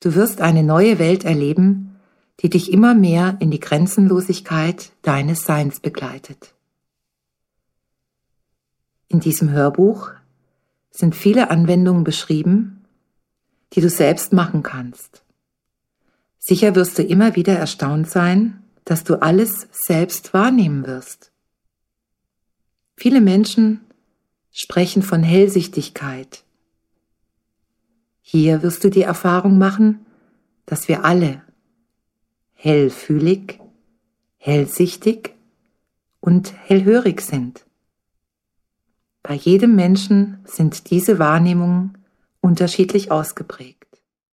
Du wirst eine neue Welt erleben, die dich immer mehr in die Grenzenlosigkeit deines Seins begleitet. In diesem Hörbuch sind viele Anwendungen beschrieben, die du selbst machen kannst. Sicher wirst du immer wieder erstaunt sein, dass du alles selbst wahrnehmen wirst. Viele Menschen sprechen von Hellsichtigkeit. Hier wirst du die Erfahrung machen, dass wir alle hellfühlig, hellsichtig und hellhörig sind. Bei jedem Menschen sind diese Wahrnehmungen unterschiedlich ausgeprägt.